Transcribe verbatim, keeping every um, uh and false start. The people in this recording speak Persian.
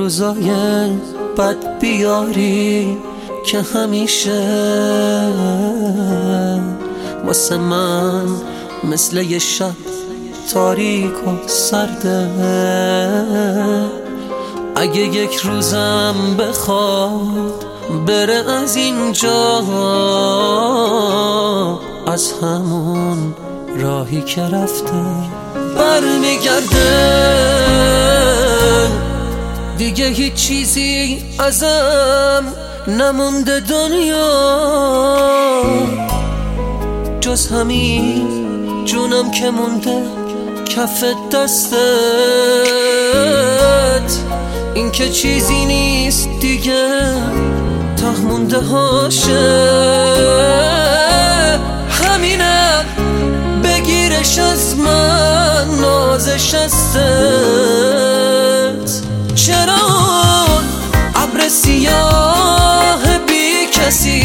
روزای بد بیاری که همیشه واسه من مثل یه شب تاریک و سرده. اگه یک روزم بخواد بره از اینجا، از همون راهی که رفته برمیگرده. دیگه هیچ چیزی ازم نمونده دنیا جز همین جونم که مونده کف دستت. این که چیزی نیست دیگه ته مونده هاشه، همینم بگیرش از من نازش هستت. چرا ابر سیاه بی کسی